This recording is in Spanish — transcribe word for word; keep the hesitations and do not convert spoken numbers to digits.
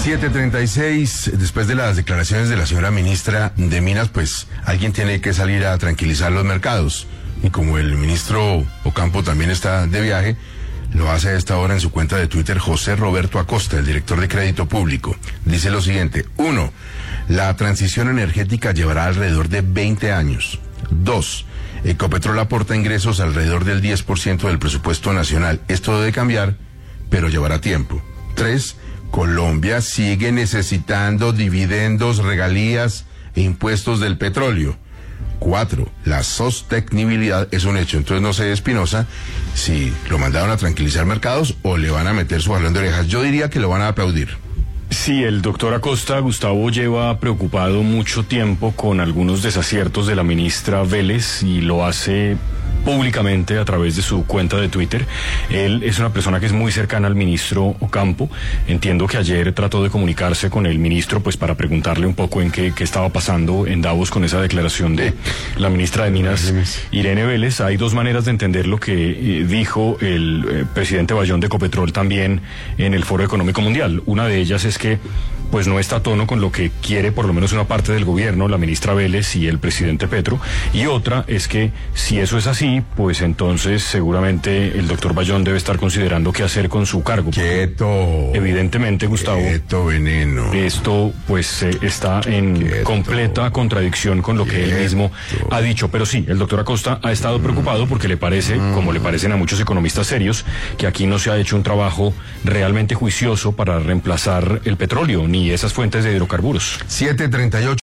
siete treinta y seis, después de las declaraciones de la señora ministra de Minas, pues alguien tiene que salir a tranquilizar los mercados. Y como el ministro Ocampo también está de viaje, lo hace a esta hora en su cuenta de Twitter José Roberto Acosta, el director de Crédito Público. Dice lo siguiente: uno, la transición energética llevará alrededor de veinte años. Dos, Ecopetrol aporta ingresos alrededor del diez por ciento del presupuesto nacional. Esto debe cambiar, pero llevará tiempo. Tres, Colombia sigue necesitando dividendos, regalías e impuestos del petróleo. Cuatro, la sostenibilidad es un hecho. Entonces no sé, Espinosa, si lo mandaron a tranquilizar mercados o le van a meter su jalón de orejas. Yo diría que lo van a aplaudir. Sí, el doctor Acosta, Gustavo, lleva preocupado mucho tiempo con algunos desaciertos de la ministra Vélez y lo hace públicamente a través de su cuenta de Twitter. Él es una persona que es muy cercana al ministro Ocampo. Entiendo que ayer trató de comunicarse con el ministro pues para preguntarle un poco en qué, qué estaba pasando en Davos con esa declaración de la ministra de Minas, Irene Vélez. Hay dos maneras de entender lo que eh, dijo el eh, presidente Bayón de Ecopetrol también en el Foro Económico Mundial. Una de ellas es que pues no está a tono con lo que quiere por lo menos una parte del gobierno, la ministra Vélez y el presidente Petro, y otra es que si eso es así, pues entonces seguramente el doctor Bayón debe estar considerando qué hacer con su cargo. Quieto. Evidentemente, Gustavo. Quieto, veneno. Esto pues eh, está en Quieto. completa contradicción con lo Quieto. que él mismo ha dicho, pero sí, el doctor Acosta ha estado mm. preocupado porque le parece, mm. como le parecen a muchos economistas serios, que aquí no se ha hecho un trabajo realmente juicioso para reemplazar el petróleo ni y esas fuentes de hidrocarburos. siete treinta y ocho.